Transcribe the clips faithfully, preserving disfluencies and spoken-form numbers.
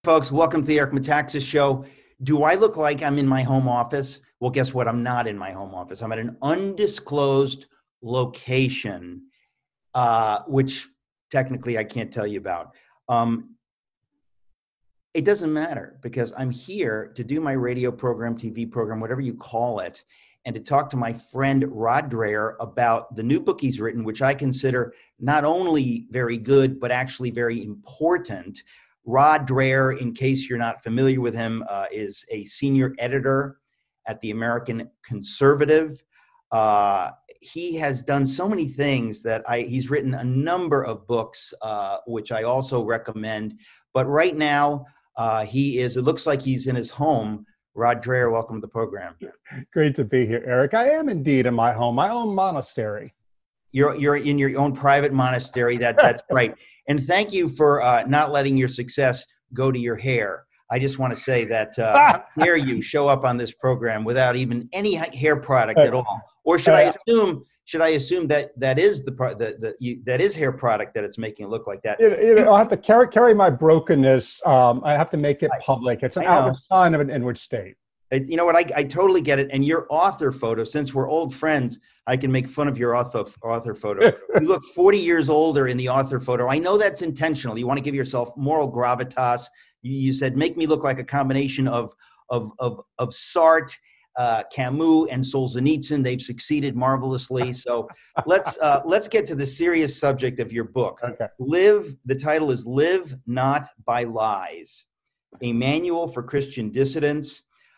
Folks, welcome to the Eric Metaxas Show. Do I look like I'm in my home office? Well, guess what? I'm not in my home office. I'm at an undisclosed location, uh, which technically I can't tell you about. Um, it doesn't matter because I'm here to do my radio program, T V program, whatever you call it, and to talk to my friend Rod Dreher about the new book he's written, which I consider not only very good, but actually very important. Rod Dreher, in case you're not familiar with him, uh, is a senior editor at the American Conservative. Uh, he has done so many things that I, he's written a number of books, uh, which I also recommend. But right now, uh, he is, it looks like he's in his home. Rod Dreher, welcome to the program. Great to be here, Eric. I am indeed in my home, my own monastery. You're you're in your own private monastery. That that's right. And thank you for uh, not letting your success go to your hair. I just want to say that uh, how dare you show up on this program without even any hair product at all? Or should I assume should I assume that that is the pro- the, the you, that is hair product that it's making it look like that? You know, you know, I have to carry carry my brokenness. Um, I have to make it public. It's an outward sign of an inward state. You know what? I, I totally get it. And your author photo, since we're old friends, I can make fun of your author author photo. You look forty years older in the author photo. I know that's intentional. You want to give yourself moral gravitas. You, you said, make me look like a combination of of of of Sartre, uh, Camus, and Solzhenitsyn. They've succeeded marvelously. So let's uh, let's get to the serious subject of your book. Okay. Live. The title is "Live Not by Lies: A Manual for Christian Dissidents."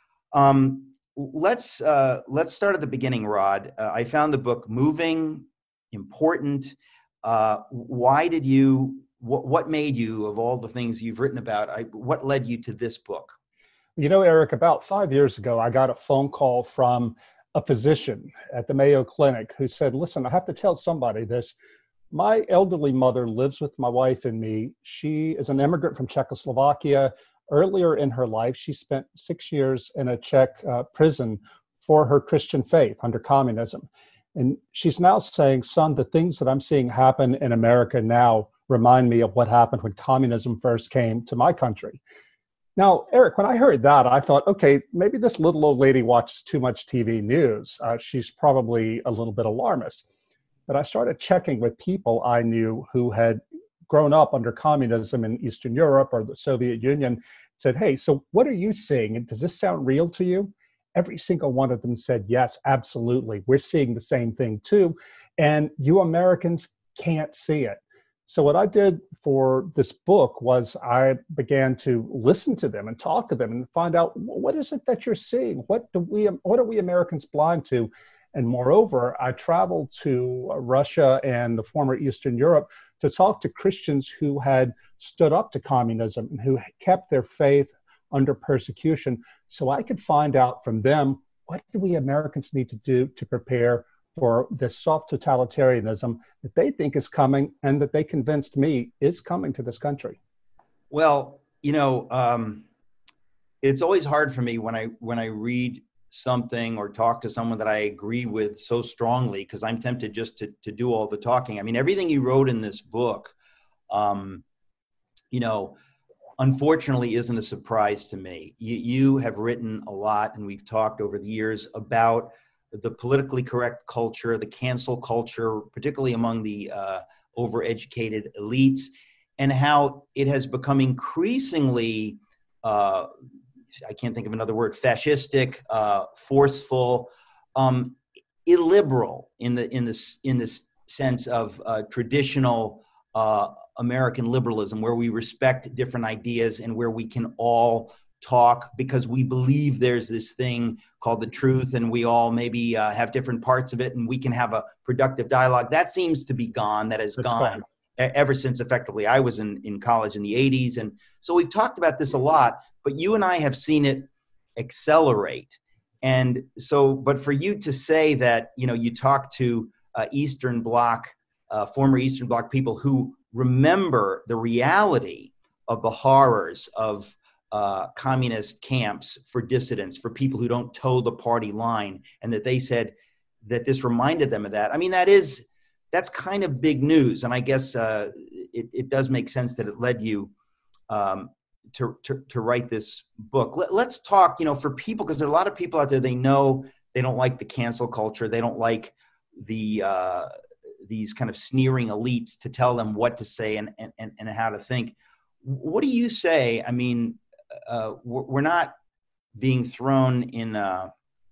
Um, let's uh, let's start at the beginning, Rod. Uh, I found the book moving, important. Uh, why did you? What, what made you, of all the things you've written about, I, what led you to this book? You know, Eric, about five years ago, I got a phone call from a physician at the Mayo Clinic who said, "Listen, I have to tell somebody this. My elderly mother lives with my wife and me. She is an immigrant from Czechoslovakia. Earlier in her life, she spent six years in a Czech uh, prison for her Christian faith under communism. And she's now saying, son, the things that I'm seeing happen in America now remind me of what happened when communism first came to my country." Now, Eric, when I heard that, I thought, okay, maybe this little old lady watches too much T V news. Uh, she's probably a little bit alarmist. But I started checking with people I knew who had grown up under communism in Eastern Europe or the Soviet Union, said, hey, so what are you seeing? And does this sound real to you? Every single one of them said, yes, absolutely. We're seeing the same thing too. And you Americans can't see it. So what I did for this book was I began to listen to them and talk to them and find out, what is it that you're seeing? What do we, what are we Americans blind to? And moreover, I traveled to Russia and the former Eastern Europe to talk to Christians who had stood up to communism and who kept their faith under persecution, so I could find out from them, what do we Americans need to do to prepare for this soft totalitarianism that they think is coming and that they convinced me is coming to this country? Well, you know, um, it's always hard for me when I when I read something or talk to someone that I agree with so strongly, because I'm tempted just to to do all the talking. I mean, everything you wrote in this book, um, you know, unfortunately isn't a surprise to me. You, you have written a lot, and we've talked over the years about the politically correct culture, the cancel culture, particularly among the uh, overeducated elites, and how it has become increasingly uh, I can't think of another word, fascistic, uh, forceful, um, illiberal in the in this in this sense of uh, traditional uh, American liberalism, where we respect different ideas and where we can all talk because we believe there's this thing called the truth, and we all maybe uh, have different parts of it, and we can have a productive dialogue. That seems to be gone. That has That's gone. fine. Ever since effectively I was in, in college in the eighties. And so we've talked about this a lot, but you and I have seen it accelerate. And so, but for you to say that, you know, you talk to uh, Eastern Bloc, uh, former Eastern Bloc people who remember the reality of the horrors of uh, communist camps for dissidents, for people who don't toe the party line, and that they said that this reminded them of that. I mean, that is, that's kind of big news. And I guess uh, it, it does make sense that it led you um, to, to, to write this book. Let, let's talk, you know, for people, because there are a lot of people out there, they know they don't like the cancel culture. They don't like the, uh, these kind of sneering elites to tell them what to say and, and, and how to think. What do you say? I mean, uh, we're not being thrown in, uh,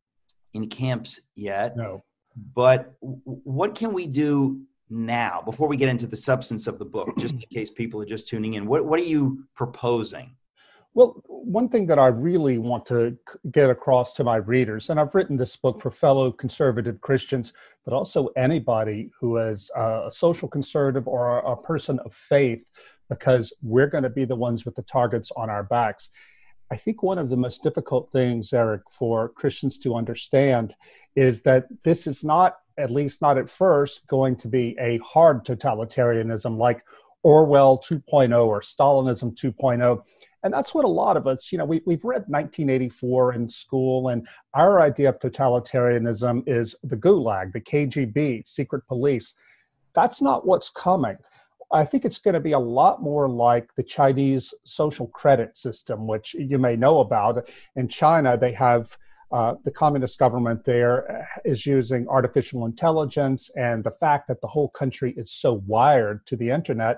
in camps yet, no. But what can we do now before we get into the substance of the book, just in case people are just tuning in? What, what are you proposing? Well, one thing that I really want to get across to my readers, and I've written this book for fellow conservative Christians, but also anybody who is a social conservative or a person of faith, because we're going to be the ones with the targets on our backs. I think one of the most difficult things, Eric, for Christians to understand is that this is not, at least not at first, going to be a hard totalitarianism like Orwell two point oh or Stalinism two point oh. And that's what a lot of us, you know, we, we've read nineteen eighty-four in school, and our idea of totalitarianism is the Gulag, the K G B, secret police. That's not what's coming. I think it's going to be a lot more like the Chinese social credit system, which you may know about. In China, they have uh, the communist government there is using artificial intelligence and the fact that the whole country is so wired to the internet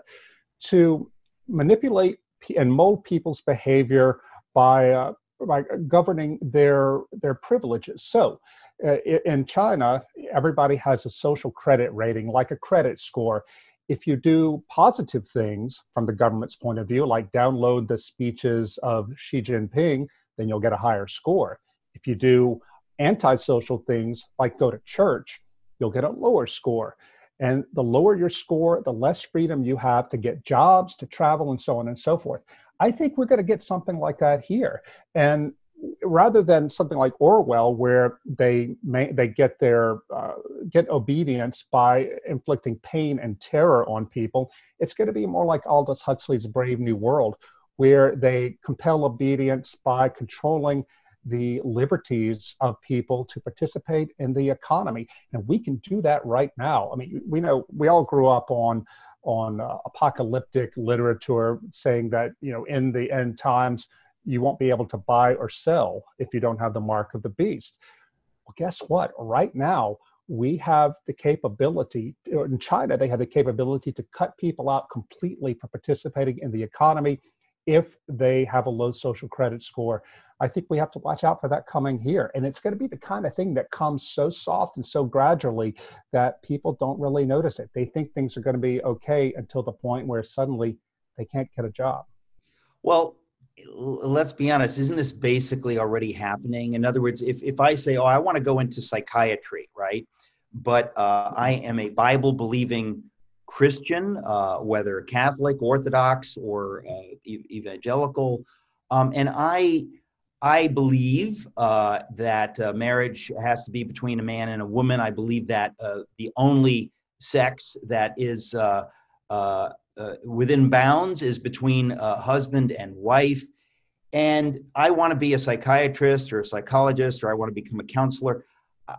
to manipulate and mold people's behavior by uh, by governing their their privileges. So uh, in China, everybody has a social credit rating, like a credit score. If you do positive things from the government's point of view, like download the speeches of Xi Jinping, then you'll get a higher score. If you do antisocial things, like go to church, you'll get a lower score. And the lower your score, the less freedom you have to get jobs, to travel, and so on and so forth. I think we're going to get something like that here. And rather than something like Orwell, where they may, they get their uh, get obedience by inflicting pain and terror on people, it's going to be more like Aldous Huxley's Brave New World, where they compel obedience by controlling the liberties of people to participate in the economy. And we can do that right now. I mean, we know, we all grew up on on uh, apocalyptic literature saying that, you know, in the end times, you won't be able to buy or sell if you don't have the mark of the beast. Well, guess what? Right now, we have the capability, in China, they have the capability to cut people out completely from participating in the economy if they have a low social credit score. I think we have to watch out for that coming here. And it's going to be the kind of thing that comes so soft and so gradually that people don't really notice it. They think things are going to be okay until the point where suddenly they can't get a job. Well, let's be honest, isn't this basically already happening? In other words, if, if I say, oh, I want to go into psychiatry, right? But uh, I am a Bible-believing Christian, uh, whether Catholic, Orthodox, or uh, e- evangelical, um, and I I believe uh, that uh, marriage has to be between a man and a woman. I believe that uh, the only sex that is uh, uh, uh, within bounds is between a husband and wife. And I want to be a psychiatrist or a psychologist, or I want to become a counselor.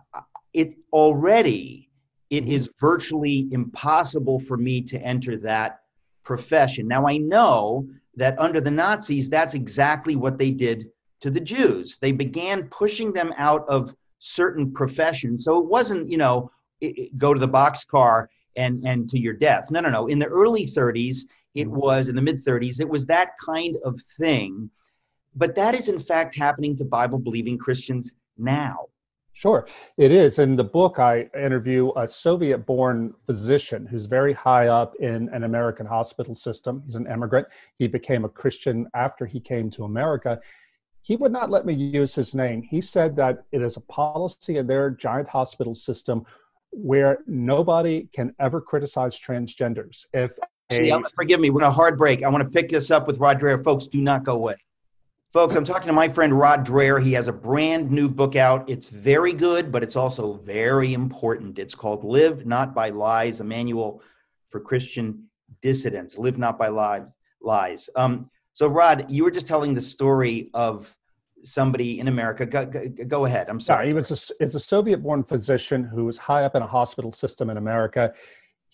It already, it is virtually impossible for me to enter that profession. Now, I know that under the Nazis, that's exactly what they did to the Jews. They began pushing them out of certain professions. So it wasn't, you know, it, it, go to the boxcar and, and to your death. No, no, no. In the early thirties, it was, in the mid thirties, it was that kind of thing. But that is, in fact, happening to Bible-believing Christians now. Sure, it is. In the book, I interview a Soviet-born physician who's very high up in an American hospital system. He's an immigrant. He became a Christian after he came to America. He would not let me use his name. He said that it is a policy in their giant hospital system where nobody can ever criticize transgenders. If a, See, forgive me, we're on a hard break. I want to pick this up with Rod Dreher. Folks, do not go away. Folks, I'm talking to my friend Rod Dreher. He has a brand new book out. It's very good, but it's also very important. It's called Live Not by Lies, a manual for Christian dissidents. Live Not by Lies. lies. Um, so, Rod, you were just telling the story of somebody in America. Go, go, go ahead. I'm sorry. Yeah, he was a, it's a Soviet-born physician who was high up in a hospital system in America.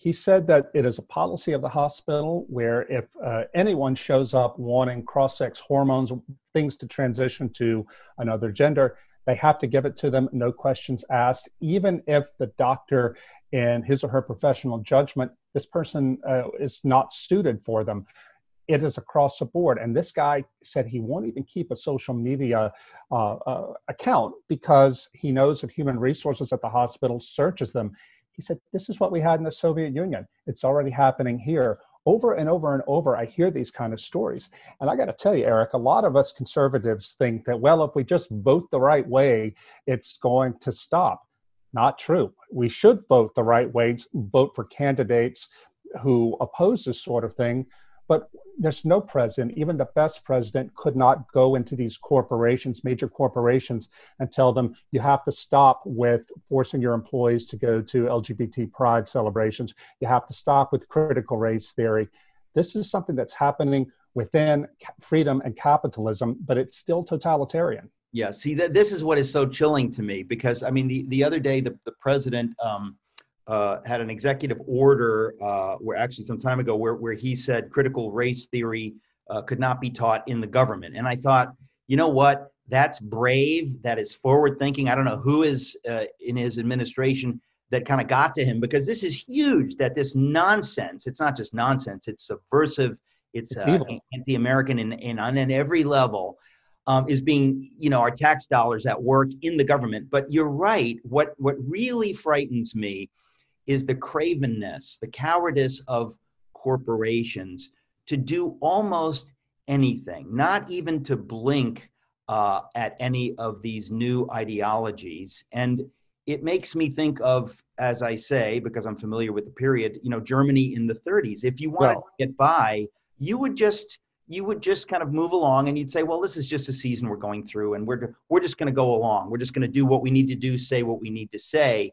He said that it is a policy of the hospital where if uh, anyone shows up wanting cross-sex hormones, things to transition to another gender, they have to give it to them, no questions asked, even if the doctor, in his or her professional judgment, this person uh, is not suited for them. It is across the board. And this guy said he won't even keep a social media uh, uh, account because he knows that human resources at the hospital searches them. He said, this is what we had in the Soviet Union. It's already happening here. Over and over and over, I hear these kind of stories. And I got to tell you, Eric, a lot of us conservatives think that, well, if we just vote the right way, it's going to stop. Not true. We should vote the right way, vote for candidates who oppose this sort of thing. But there's no president, even the best president, could not go into these corporations, major corporations, and tell them you have to stop with forcing your employees to go to L G B T pride celebrations. You have to stop with critical race theory. This is something that's happening within freedom and capitalism, but it's still totalitarian. Yeah, see, that this is what is so chilling to me, because, I mean, the, the other day, the, the president um, uh, had an executive order uh, where actually some time ago where, where he said critical race theory uh, could not be taught in the government. And I thought, you know what, that's brave, that is forward thinking. I don't know who is uh, in his administration that kind of got to him, because this is huge, that this nonsense, it's not just nonsense, it's subversive, it's, it's uh, anti-American in, in, on every level. Um, is being, you know, our tax dollars at work in the government. But you're right. What what really frightens me is the cravenness, the cowardice of corporations to do almost anything, not even to blink uh, at any of these new ideologies. And it makes me think of, as I say, because I'm familiar with the period, you know, Germany in the thirties. If you wanted well, to get by, you would just you would just kind of move along and you'd say, well, this is just a season we're going through and we're, we're just going to go along. We're just going to do what we need to do, say what we need to say.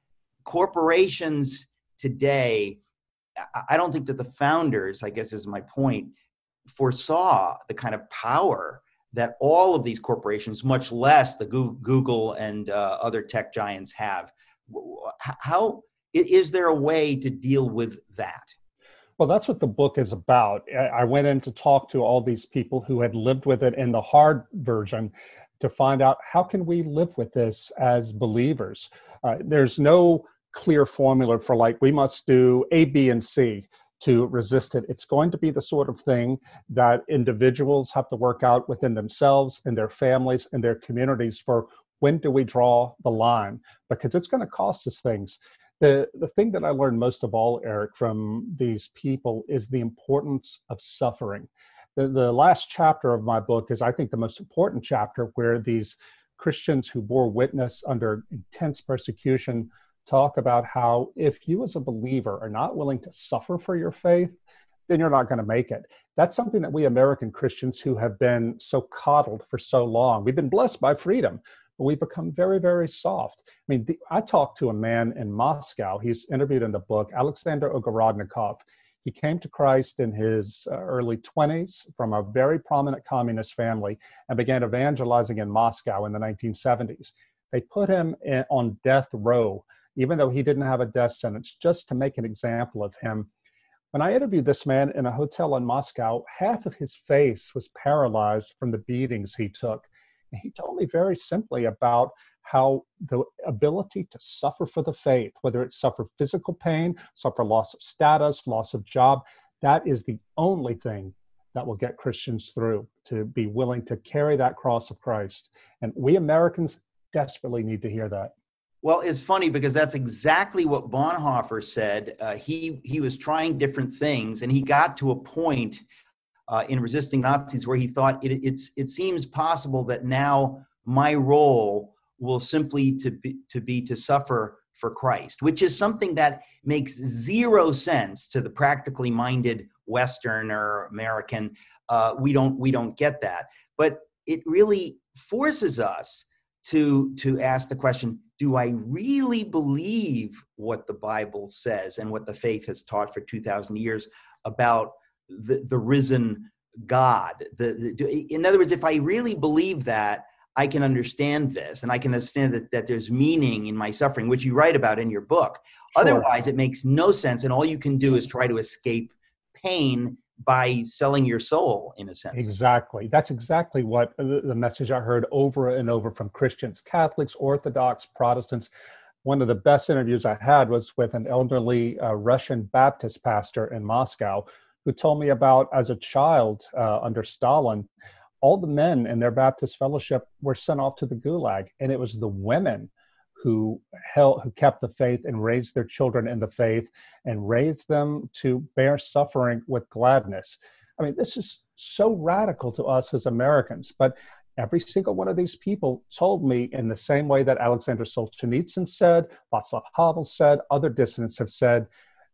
Corporations today, I don't think that the founders, I guess is my point, foresaw the kind of power that all of these corporations, much less the Google and uh, other tech giants have. How, is there a way to deal with that? Well, that's what the book is about. I went in to talk to all these people who had lived with it in the hard version to find out how can we live with this as believers. Uh, there's no clear formula for like, we must do A, B, and C to resist it. It's going to be the sort of thing that individuals have to work out within themselves and their families and their communities for when do we draw the line, because it's going to cost us things. The, the thing that I learned most of all, Eric, from these people is the importance of suffering. The, the last chapter of my book is, I think, the most important chapter, where these Christians who bore witness under intense persecution talk about how if you as a believer are not willing to suffer for your faith, then you're not going to make it. That's something that we American Christians who have been so coddled for so long, we've been blessed by freedom, but we've become very, very soft. I mean, the, I talked to a man in Moscow. He's interviewed in the book, Alexander Ogorodnikov. He came to Christ in his uh, early twenties from a very prominent communist family and began evangelizing in Moscow in the nineteen seventies. They put him in, on death row, even though he didn't have a death sentence, just to make an example of him. When I interviewed this man in a hotel in Moscow, half of his face was paralyzed from the beatings he took. He told me very simply about how the ability to suffer for the faith, whether it's suffer physical pain, suffer loss of status, loss of job, that is the only thing that will get Christians through, to be willing to carry that cross of Christ. And we Americans desperately need to hear that. Well, it's funny because that's exactly what Bonhoeffer said. Uh, he, he was trying different things, and he got to a point Uh, in resisting Nazis, where he thought it, it's it seems possible that now my role will simply to be to be to suffer for Christ, which is something that makes zero sense to the practically minded Western or American. Uh, we don't we don't get that, but it really forces us to to ask the question: do I really believe what the Bible says and what the faith has taught for two thousand years about The, the risen God? The, the, in other words, if I really believe that, I can understand this, and I can understand that, that there's meaning in my suffering, which you write about in your book. Sure. Otherwise, it makes no sense, and all you can do is try to escape pain by selling your soul, in a sense. Exactly. That's exactly what the message I heard over and over from Christians, Catholics, Orthodox, Protestants. One of the best interviews I had was with an elderly uh, Russian Baptist pastor in Moscow who told me about, as a child uh, under Stalin, all the men in their Baptist fellowship were sent off to the Gulag, and it was the women who held, who kept the faith and raised their children in the faith and raised them to bear suffering with gladness. I mean, this is so radical to us as Americans, but every single one of these people told me, in the same way that Alexander Solzhenitsyn said, Václav Havel said, other dissidents have said,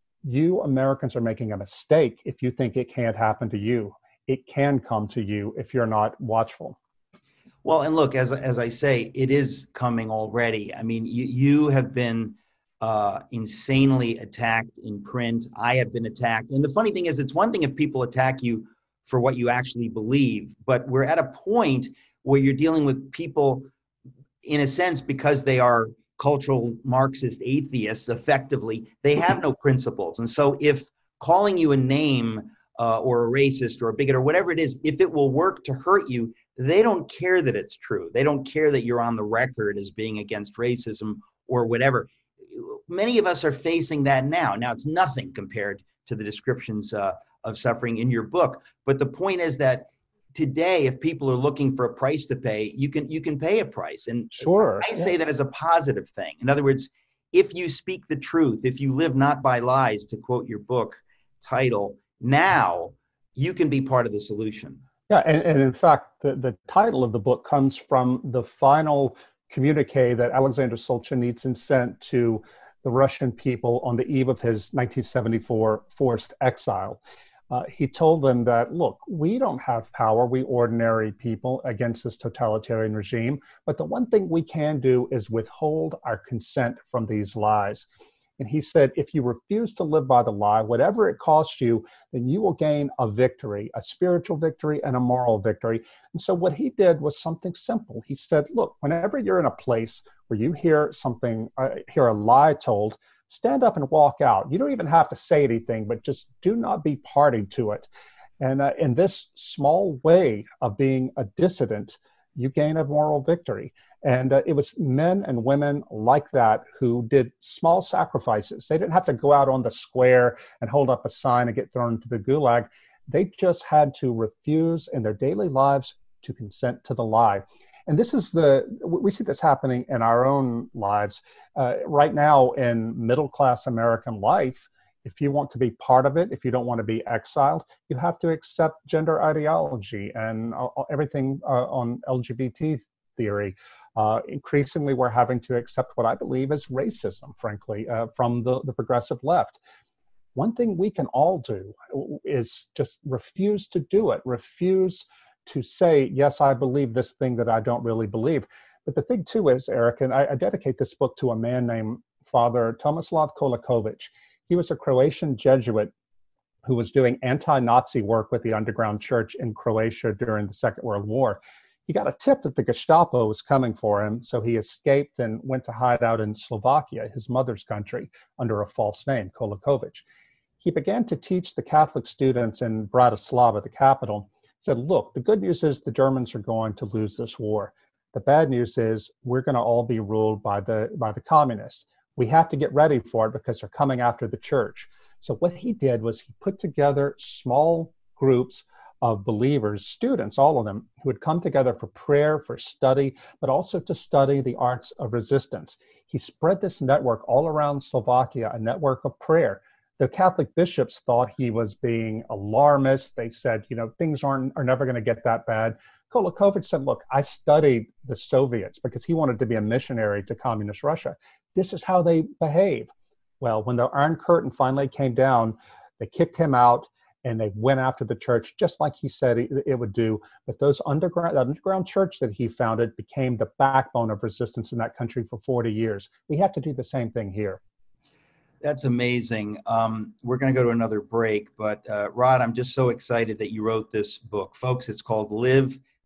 you Americans are making a mistake if you think it can't happen to you. It can come to you if you're not watchful. Well, and look, as as I say, it is coming already. I mean, you, you have been uh, insanely attacked in print. I have been attacked. And the funny thing is, it's one thing if people attack you for what you actually believe, but we're at a point where you're dealing with people, in a sense, because they are cultural Marxist atheists, effectively, they have no principles. And so if calling you a name uh, or a racist or a bigot or whatever it is, if it will work to hurt you, they don't care that it's true. They don't care that you're on the record as being against racism or whatever. Many of us are facing that now. Now, it's nothing compared to the descriptions uh, of suffering in your book. But the point is that today, if people are looking for a price to pay, you can you can pay a price. And sure, I say yeah. that as a positive thing. In other words, if you speak the truth, if you live not by lies, to quote your book title, now you can be part of the solution. Yeah, and, and in fact, the, the title of the book comes from the final communique that Alexander Solzhenitsyn sent to the Russian people on the eve of his nineteen seventy-four forced exile. Uh, he told them that, look, we don't have power, we ordinary people, against this totalitarian regime, but the one thing we can do is withhold our consent from these lies. And he said, if you refuse to live by the lie, whatever it costs you, then you will gain a victory, a spiritual victory and a moral victory. And so what he did was something simple. He said, look, whenever you're in a place where you hear something, uh, hear a lie told, stand up and walk out. You don't even have to say anything, but just do not be party to it. And uh, in this small way of being a dissident, you gain a moral victory. And uh, it was men and women like that who did small sacrifices. They didn't have to go out on the square and hold up a sign and get thrown into the gulag. They just had to refuse in their daily lives to consent to the lie. And this is the, we see this happening in our own lives. Uh, right now in middle-class American life, if you want to be part of it, if you don't want to be exiled, you have to accept gender ideology and uh, everything uh, on L G B T theory. Uh, increasingly, we're having to accept what I believe is racism, frankly, uh, from the, the progressive left. One thing we can all do is just refuse to do it, refuse to say, yes, I believe this thing that I don't really believe. But the thing, too, is, Eric, and I, I dedicate this book to a man named Father Tomislav Kolakovic. He was a Croatian Jesuit who was doing anti-Nazi work with the underground church in Croatia during the Second World War. He got a tip that the Gestapo was coming for him, so he escaped and went to hide out in Slovakia, his mother's country, under a false name, Kolakovic. He began to teach the Catholic students in Bratislava, the capital. He said, look, the good news is the Germans are going to lose this war. The bad news is we're going to all be ruled by the, by the communists. We have to get ready for it because they're coming after the church. So what he did was he put together small groups of believers, students, all of them, who would come together for prayer, for study, but also to study the arts of resistance. He spread this network all around Slovakia, a network of prayer. The Catholic bishops thought he was being alarmist. They said, you know, things aren't are never going to get that bad. Kolakovic said, look, I studied the Soviets because he wanted to be a missionary to communist Russia. This is how they behave. Well, when the Iron Curtain finally came down, they kicked him out and they went after the church just like he said it would do. But those underground, that underground church that he founded became the backbone of resistance in that country for forty years. We have to do the same thing here. That's amazing. Um, we're going to go to another break, but uh, Rod, I'm just so excited that you wrote this book. Folks, it's called Live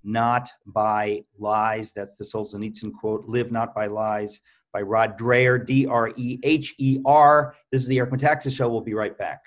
Not by Lies. That's the Solzhenitsyn quote. Live Not by Lies by Rod Dreher, D R E H E R. This is the Eric Metaxas Show. We'll be right back.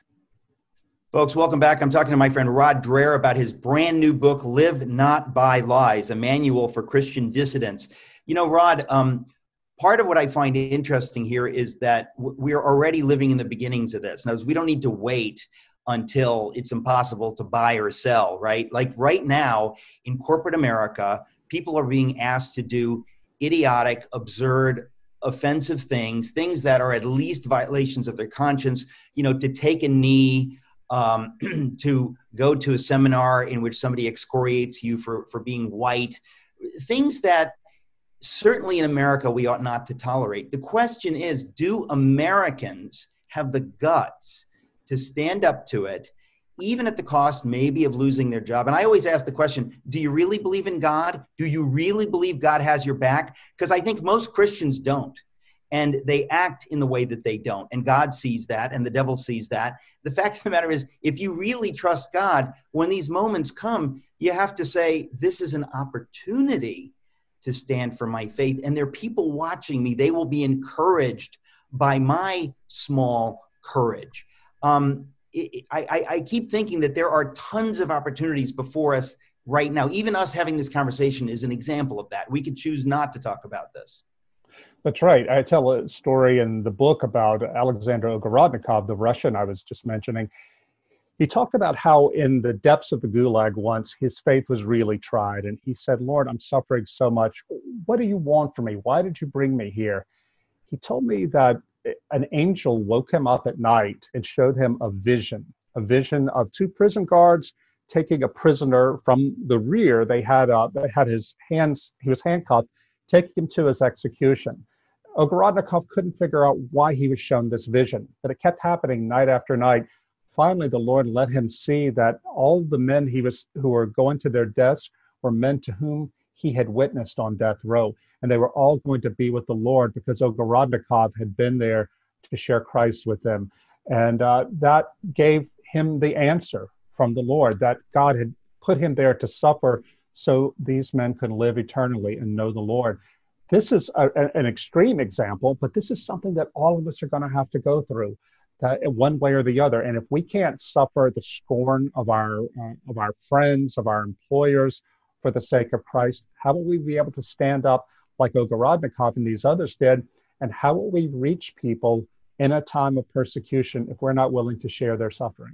Folks, welcome back. I'm talking to my friend Rod Dreher about his brand new book, Live Not by Lies, a manual for Christian dissidents. You know, Rod, um, part of what I find interesting here is that we're already living in the beginnings of this. Now, we don't need to wait until it's impossible to buy or sell, right? Like right now in corporate America, people are being asked to do idiotic, absurd, offensive things, things that are at least violations of their conscience, you know, to take a knee, um, to go to a seminar in which somebody excoriates you for, for being white, things that certainly in America we ought not to tolerate. The question is, do Americans have the guts to stand up to it, even at the cost maybe of losing their job? And I always ask the question, do you really believe in God? Do you really believe God has your back? Because I think most Christians don't. And they act in the way that they don't. And God sees that, and the devil sees that. The fact of the matter is, if you really trust God, when these moments come, you have to say, this is an opportunity to stand for my faith. And there are people watching me. They will be encouraged by my small courage. Um, it, I, I keep thinking that there are tons of opportunities before us right now. Even us having this conversation is an example of that. We could choose not to talk about this. That's right. I tell a story in the book about Alexander Ogorodnikov, the Russian I was just mentioning. He talked about how in the depths of the Gulag once, his faith was really tried. And he said, Lord, I'm suffering so much. What do you want from me? Why did you bring me here? He told me that an angel woke him up at night and showed him a vision, a vision of two prison guards taking a prisoner from the rear. They had uh, they had his hands, he was handcuffed, taking him to his execution. Ogorodnikov couldn't figure out why he was shown this vision, but it kept happening night after night. Finally, the Lord let him see that all the men he was who were going to their deaths were men to whom he had witnessed on death row. And they were all going to be with the Lord because Ogorodnikov had been there to share Christ with them. And uh, that gave him the answer from the Lord, that God had put him there to suffer so these men could live eternally and know the Lord. This is a, an extreme example, but this is something that all of us are going to have to go through, that one way or the other. And if we can't suffer the scorn of our uh, of our friends, of our employers for the sake of Christ, how will we be able to stand up like Ogorodnikov and these others did? And how will we reach people in a time of persecution if we're not willing to share their suffering?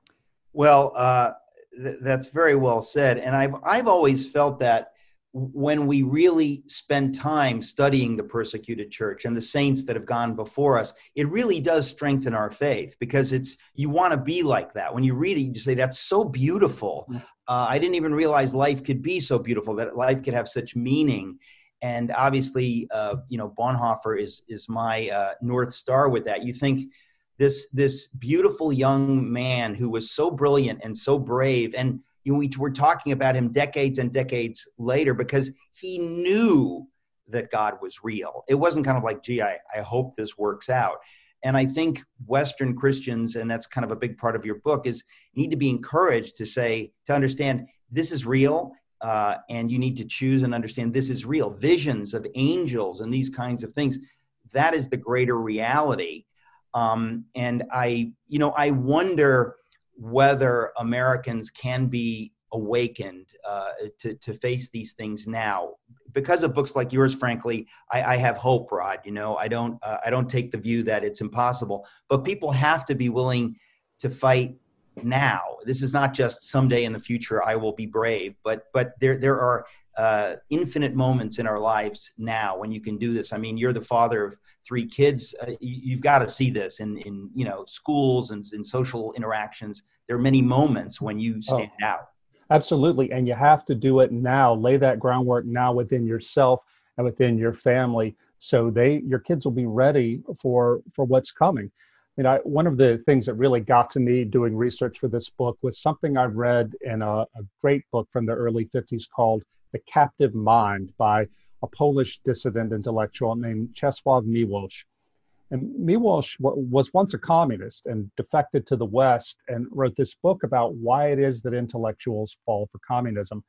Well, uh, th- that's very well said. And I've I've always felt that when we really spend time studying the persecuted church and the saints that have gone before us, it really does strengthen our faith, because it's, you want to be like that. When you read it, you just say, that's so beautiful. Uh, I didn't even realize life could be so beautiful, that life could have such meaning. And obviously, uh, you know, Bonhoeffer is is my uh, North Star with that. You think this this beautiful young man who was so brilliant and so brave, and you know, we were talking about him decades and decades later because he knew that God was real. It wasn't kind of like, gee, I, I hope this works out. And I think Western Christians, and that's kind of a big part of your book, is need to be encouraged to say, to understand this is real. Uh, and you need to choose and understand this is real. Visions of angels and these kinds of things, that is the greater reality. Um, and I, you know, I wonder whether Americans can be awakened uh, to, to face these things now. Because of books like yours, frankly, I, I have hope, Rod. You know, I don't, uh, I don't take the view that it's impossible, but people have to be willing to fight now. This is not just someday in the future I will be brave, but but there there are uh, infinite moments in our lives now when you can do this. I mean, you're the father of three kids. Uh, you, you've got to see this in in you know schools and in social interactions. There are many moments when you stand oh, out. Absolutely, and you have to do it now. Lay that groundwork now within yourself and within your family, so they your kids will be ready for for what's coming. You know, one of the things that really got to me doing research for this book was something I read in a, a great book from the early fifties called The Captive Mind by a Polish dissident intellectual named Czesław Miłosz. And Miłosz w- was once a communist and defected to the West and wrote this book about why it is that intellectuals fall for communism.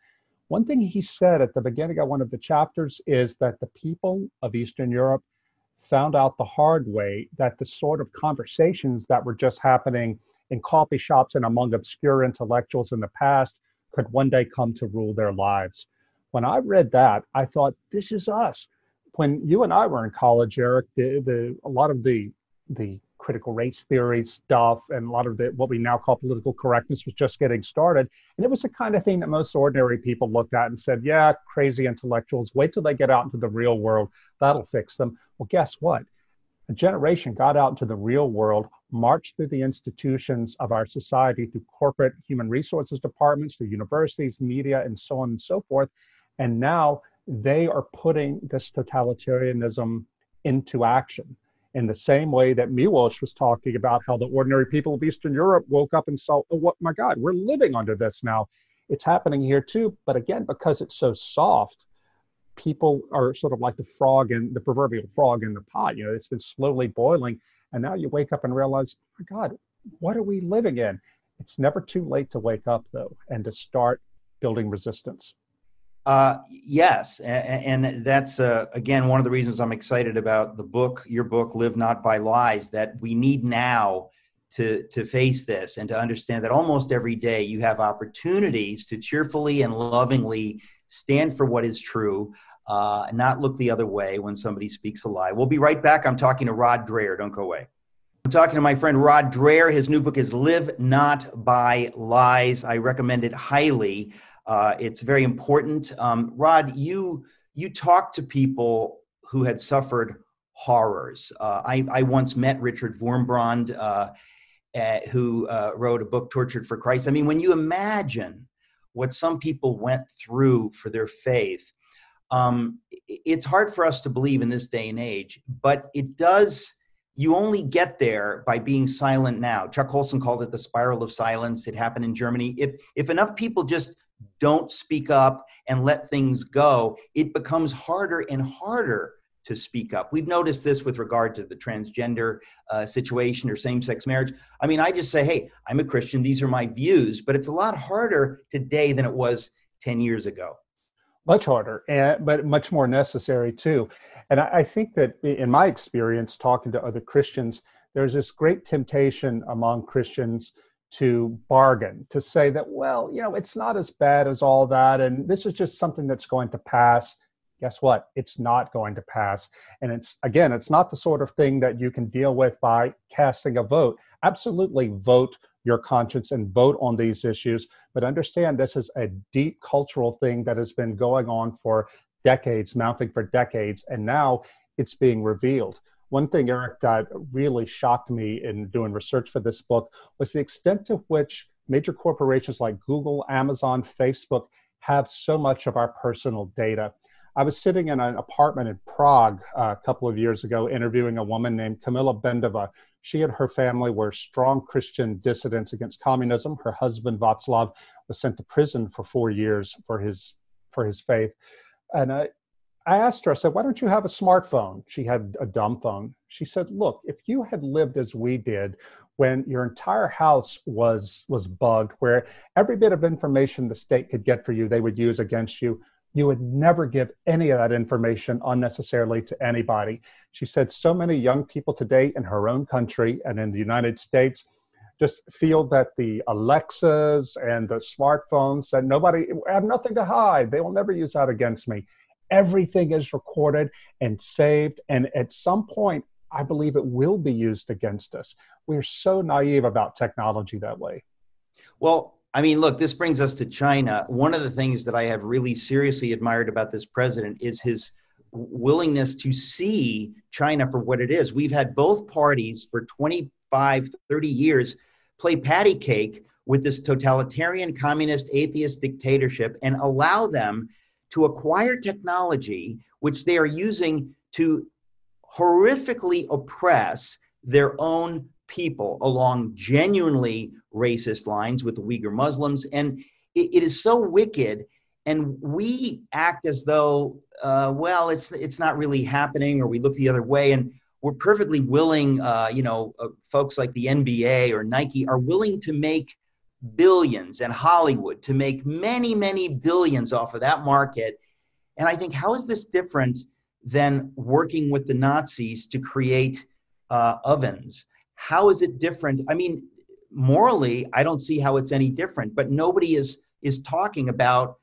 One thing he said at the beginning of one of the chapters is that the people of Eastern Europe found out the hard way that the sort of conversations that were just happening in coffee shops and among obscure intellectuals in the past could one day come to rule their lives. When I read that, I thought, this is us. When you and I were in college, Eric, the, the, a lot of the, the critical race theory stuff and a lot of the, what we now call political correctness was just getting started. And it was the kind of thing that most ordinary people looked at and said, yeah, crazy intellectuals, wait till they get out into the real world. That'll fix them. Well, guess what? A generation got out into the real world, marched through the institutions of our society, through corporate human resources departments, through universities, media, and so on and so forth. And now they are putting this totalitarianism into action in the same way that Miłosz was talking about how the ordinary people of Eastern Europe woke up and saw, oh, what, my God, we're living under this now. It's happening here too. But again, because it's so soft, people are sort of like the frog in the proverbial frog in the pot. You know, it's been slowly boiling. And now you wake up and realize, oh my God, what are we living in? It's never too late to wake up, though, and to start building resistance. Uh, yes. And, and that's, uh, again, one of the reasons I'm excited about the book, your book, Live Not by Lies, that we need now to, to face this and to understand that almost every day you have opportunities to cheerfully and lovingly stand for what is true, uh, not look the other way when somebody speaks a lie. We'll be right back. I'm talking to Rod Dreher. Don't go away. I'm talking to my friend Rod Dreher. His new book is Live Not by Lies. I recommend it highly. Uh, it's very important. Um, Rod, you you talk to people who had suffered horrors. Uh, I, I once met Richard Wurmbrand, uh, uh, who uh, wrote a book, Tortured for Christ. I mean, when you imagine what some people went through for their faith, um, it's hard for us to believe in this day and age, but it does. You only get there by being silent now. Chuck Colson called it the spiral of silence. It happened in Germany. If if enough people just don't speak up and let things go, it becomes harder and harder to speak up. We've noticed this with regard to the transgender uh, situation or same-sex marriage. I mean, I just say, hey, I'm a Christian. These are my views. But it's a lot harder today than it was ten years ago. Much harder, and, but much more necessary too. And I, I think that in my experience, talking to other Christians, there's this great temptation among Christians to bargain, to say that, well, you know, it's not as bad as all that, and this is just something that's going to pass. Guess what? It's not going to pass. And it's, again, it's not the sort of thing that you can deal with by casting a vote. Absolutely vote your conscience and vote on these issues, but understand this is a deep cultural thing that has been going on for decades, mounting for decades, and now it's being revealed. One thing, Eric, that really shocked me in doing research for this book was the extent to which major corporations like Google, Amazon, Facebook have so much of our personal data. I was sitting in an apartment in Prague uh, a couple of years ago interviewing a woman named Kamila Bendova. She and her family were strong Christian dissidents against communism. Her husband, Václav, was sent to prison for four years for his, for his faith. And I, I asked her, I said, why don't you have a smartphone? She had a dumb phone. She said, look, if you had lived as we did, when your entire house was, was bugged, where every bit of information the state could get for you, they would use against you, you would never give any of that information unnecessarily to anybody. She said so many young people today in her own country and in the United States just feel that the Alexas and the smartphones, that nobody, I have nothing to hide. They will never use that against me. Everything is recorded and saved. And at some point, I believe it will be used against us. We're so naive about technology that way. Well, I mean, look, this brings us to China. One of the things that I have really seriously admired about this president is his willingness to see China for what it is. We've had both parties for twenty-five, thirty years play patty cake with this totalitarian, communist, atheist dictatorship and allow them to acquire technology, which they are using to horrifically oppress their own people along genuinely racist lines with the Uyghur Muslims. And it, it is so wicked. And we act as though, uh, well, it's it's not really happening, or we look the other way. And we're perfectly willing, uh, you know, uh, folks like the N B A or Nike are willing to make billions, and Hollywood to make many, many billions off of that market. And I think, how is this different than working with the Nazis to create uh, ovens? How is it different? I mean, morally, I don't see how it's any different, but nobody is is talking about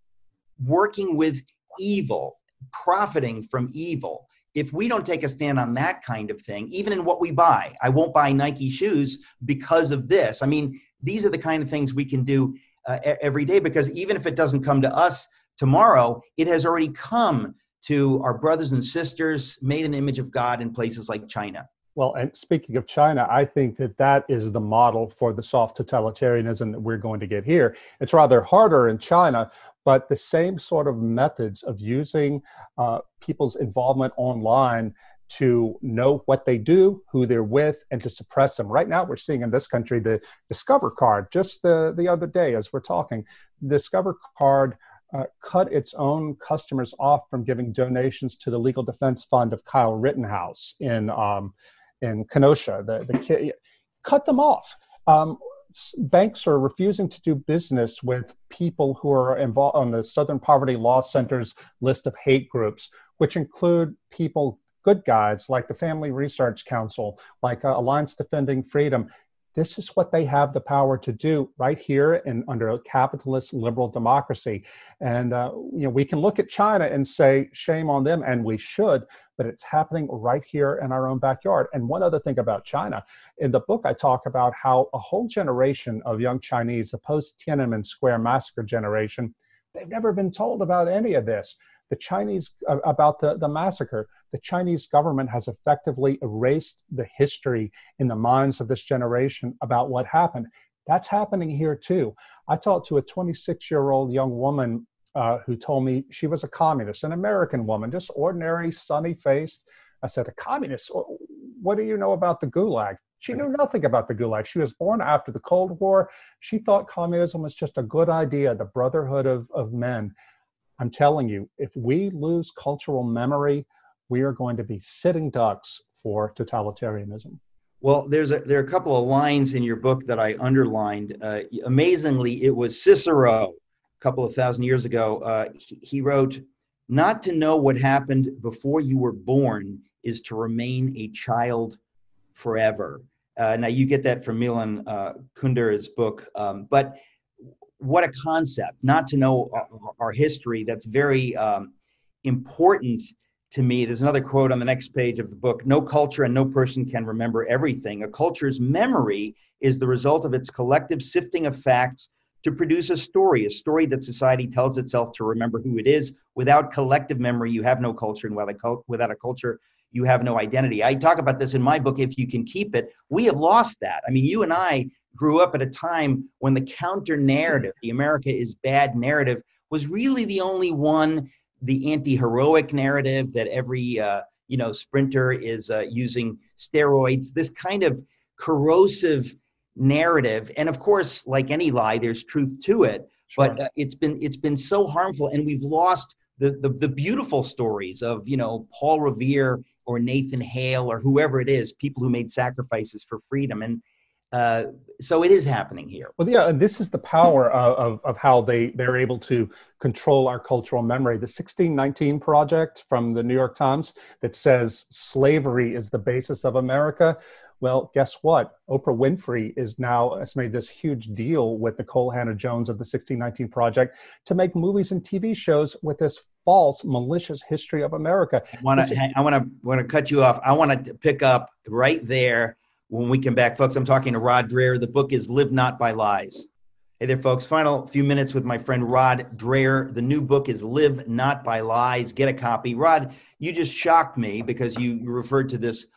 working with evil, profiting from evil. If we don't take a stand on that kind of thing, even in what we buy, I won't buy Nike shoes because of this. I mean, these are the kind of things we can do uh, every day, because even if it doesn't come to us tomorrow, it has already come to our brothers and sisters made in the image of God in places like China. Well, and speaking of China, I think that that is the model for the soft totalitarianism that we're going to get here. It's rather harder in China, but the same sort of methods of using uh, people's involvement online to know what they do, who they're with, and to suppress them. Right now, we're seeing in this country the Discover card. Just the, the other day, as we're talking, Discover card uh, cut its own customers off from giving donations to the Legal Defense Fund of Kyle Rittenhouse in um, in Kenosha. The, the kid, cut them off. Um, banks are refusing to do business with people who are involved on the Southern Poverty Law Center's list of hate groups, which include people, good guys like the Family Research Council, like uh, Alliance Defending Freedom. This is what they have the power to do right here in under a capitalist liberal democracy. And uh, you know, we can look at China and say, shame on them, and we should, but it's happening right here in our own backyard. And one other thing about China, in the book I talk about how a whole generation of young Chinese, the post-Tiananmen Square massacre generation, they've never been told about any of this. The Chinese, uh, about the, the massacre, the Chinese government has effectively erased the history in the minds of this generation about what happened. That's happening here too. I talked to a twenty-six-year-old young woman uh, who told me she was a communist, an American woman, just ordinary, sunny-faced. I said, a communist? What do you know about the Gulag? She knew nothing about the Gulag. She was born after the Cold War. She thought communism was just a good idea, the brotherhood of, of men. I'm telling you, if we lose cultural memory, we are going to be sitting ducks for totalitarianism. Well, there's a, there are a couple of lines in your book that I underlined. Uh, amazingly, it was Cicero, a couple of thousand years ago. Uh, he, he wrote, "Not to know what happened before you were born is to remain a child forever." Uh, now, you get that from Milan uh, Kunder's book, um, but what a concept, not to know our, our history. That's very um, important to me. There's another quote on the next page of the book: "No culture and no person can remember everything. A culture's memory is the result of its collective sifting of facts to produce a story, a story that society tells itself to remember who it is. Without collective memory, you have no culture, and without a culture, you have no identity." I talk about this in my book, If You Can Keep It. We have lost that. I mean, you and I grew up at a time when the counter narrative, the America is bad narrative, was really the only one, the anti-heroic narrative that every uh, you know sprinter is uh, using steroids, this kind of corrosive narrative. And of course, like any lie, there's truth to it, sure. but uh, it's been it's been so harmful, and we've lost the, the the beautiful stories of, you know, Paul Revere or Nathan Hale or whoever it is, people who made sacrifices for freedom. And uh, so it is happening here. Well, yeah, and this is the power of, of, of how they, they're able to control our cultural memory. The sixteen nineteen Project from the New York Times that says slavery is the basis of America. Well, guess what? Oprah Winfrey is now has made this huge deal with Nicole Hannah-Jones of the sixteen nineteen Project to make movies and T V shows with this false, malicious history of America. I want to I want to want to cut you off. I want to pick up right there when we come back, folks. I'm talking to Rod Dreher. The book is Live Not by Lies. Hey there, folks. Final few minutes with my friend Rod Dreher. The new book is Live Not by Lies. Get a copy. Rod, you just shocked me because you referred to this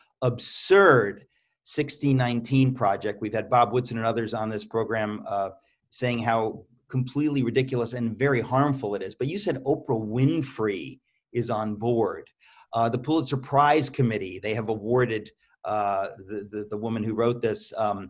absurd sixteen nineteen Project. We've had Bob Woodson and others on this program uh, saying how completely ridiculous and very harmful it is. But you said Oprah Winfrey is on board. Uh, the Pulitzer Prize Committee, they have awarded uh, the, the, the woman who wrote this. Um,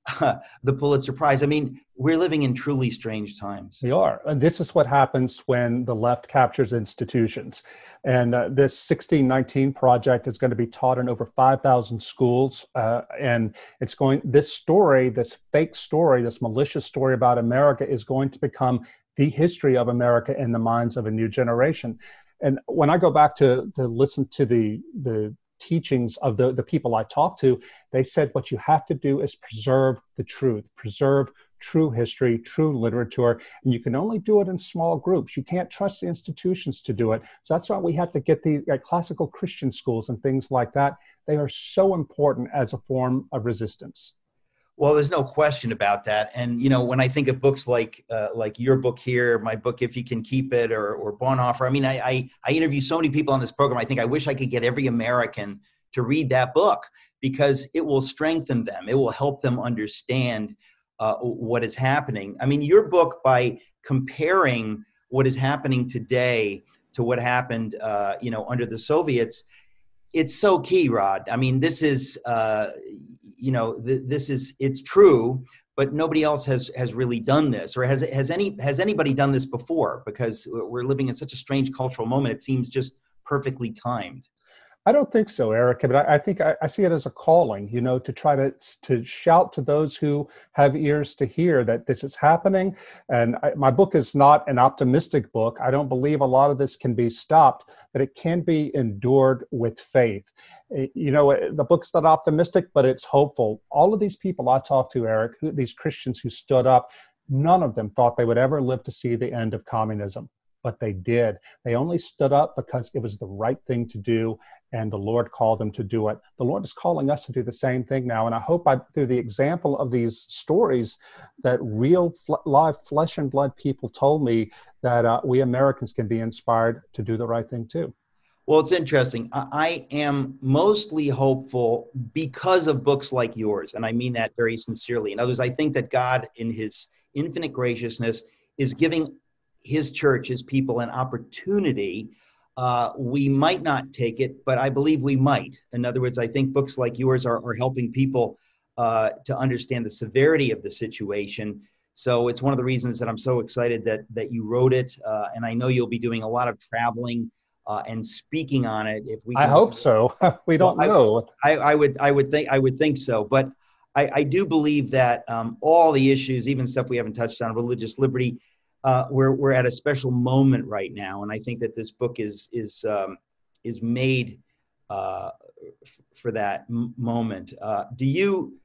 uh, the Pulitzer Prize. I mean, we're living in truly strange times. We are. And this is what happens when the left captures institutions. And uh, this sixteen nineteen project is going to be taught in over five thousand schools. Uh, and it's going, this story, this fake story, this malicious story about America is going to become the history of America in the minds of a new generation. And when I go back to, to listen to the, the teachings of the, the people I talked to, they said what you have to do is preserve the truth, preserve true history, true literature, and you can only do it in small groups. You can't trust the institutions to do it. So that's why we have to get the uh, classical Christian schools and things like that. They are so important as a form of resistance. Well, there's no question about that. And, you know, when I think of books like uh, like your book here, my book, If You Can Keep It, or, or Bonhoeffer, I mean, I, I, I interview so many people on this program. I think I wish I could get every American to read that book, because it will strengthen them. It will help them understand uh, what is happening. I mean, your book, by comparing what is happening today to what happened, uh, you know, under the Soviets, it's so key, Rod. I mean, this is, uh, you know, th- this is, it's true, but nobody else has has really done this, or has has any has anybody done this before? Because we're living in such a strange cultural moment. It seems just perfectly timed. I don't think so, Eric, but I, I think I, I see it as a calling, you know, to try to to shout to those who have ears to hear that this is happening. And I, my book is not an optimistic book. I don't believe a lot of this can be stopped, but it can be endured with faith. You know, the book's not optimistic, but it's hopeful. All of these people I talked to, Eric, who, these Christians who stood up, none of them thought they would ever live to see the end of communism. But they did. They only stood up because it was the right thing to do, and the Lord called them to do it. The Lord is calling us to do the same thing now, and I hope I, through the example of these stories that real fl- live flesh and blood people told me, that uh, we Americans can be inspired to do the right thing too. Well, it's interesting. I, I am mostly hopeful because of books like yours, and I mean that very sincerely. In others, I think that God, in his infinite graciousness, is giving his church, his people, an opportunity. Uh, we might not take it, but I believe we might. In other words, I think books like yours are, are helping people uh, to understand the severity of the situation. So it's one of the reasons that I'm so excited that that you wrote it. Uh, and I know you'll be doing a lot of traveling uh, and speaking on it. If we, I hope so. We don't well, know. I, I, I would, I would think, I would think so. But I, I do believe that um, all the issues, even stuff we haven't touched on, religious liberty, Uh, we're we're at a special moment right now, and I think that this book is is um, is made uh, f- for that m- moment. Uh, do you?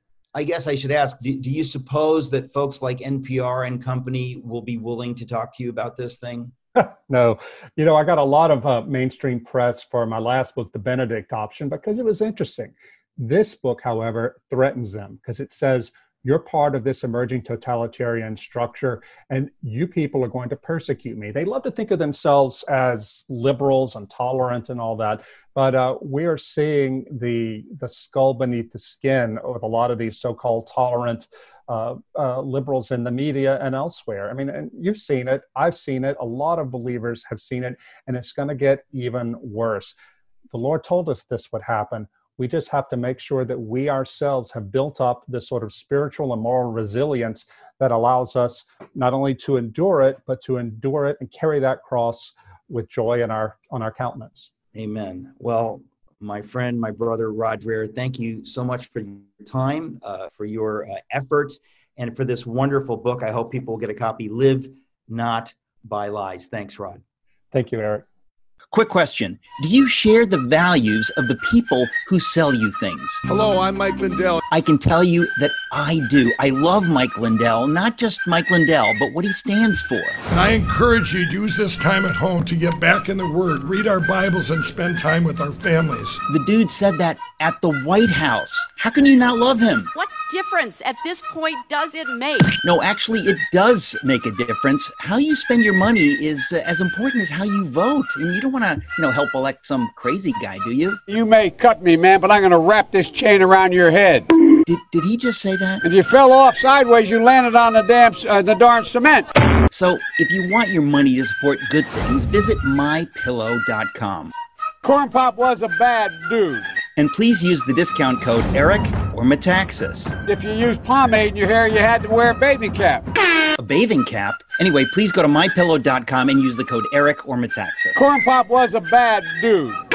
I guess I should ask. Do, do you suppose that folks like N P R and company will be willing to talk to you about this thing? No, you know, I got a lot of uh, mainstream press for my last book, The Benedict Option, because it was interesting. This book, however, threatens them because it says, you're part of this emerging totalitarian structure, and you people are going to persecute me. They love to think of themselves as liberals and tolerant and all that, but uh, we are seeing the the skull beneath the skin with a lot of these so-called tolerant uh, uh, liberals in the media and elsewhere. I mean, and you've seen it. I've seen it. A lot of believers have seen it, and it's going to get even worse. The Lord told us this would happen. We just have to make sure that we ourselves have built up this sort of spiritual and moral resilience that allows us not only to endure it, but to endure it and carry that cross with joy in our on our countenance. Amen. Well, my friend, my brother, Rod Dreher, thank you so much for your time, uh, for your uh, effort, and for this wonderful book. I hope people will get a copy. Live Not by Lies. Thanks, Rod. Thank you, Eric. Quick question. Do you share the values of the people who sell you things? Hello, I'm Mike Lindell. I can tell you that I do. I love Mike Lindell, not just Mike Lindell, but what he stands for. And I encourage you to use this time at home to get back in the Word, read our Bibles, and spend time with our families. The dude said that at the White House. How can you not love him? What difference at this point does it make? No, actually, it does make a difference. How you spend your money is uh, as important as how you vote. And you don't want to, you know, help elect some crazy guy, do you? You may cut me, man, but I'm going to wrap this chain around your head. Did, did he just say that? If you fell off sideways, you landed on the damn, uh, the darn cement. So if you want your money to support good things, visit my pillow dot com. Corn Pop was a bad dude. And please use the discount code ERIC, or Metaxas? If you used pomade in your hair, you had to wear a bathing cap. A bathing cap? Anyway, please go to my pillow dot com and use the code Eric or Metaxas. Corn Pop was a bad dude.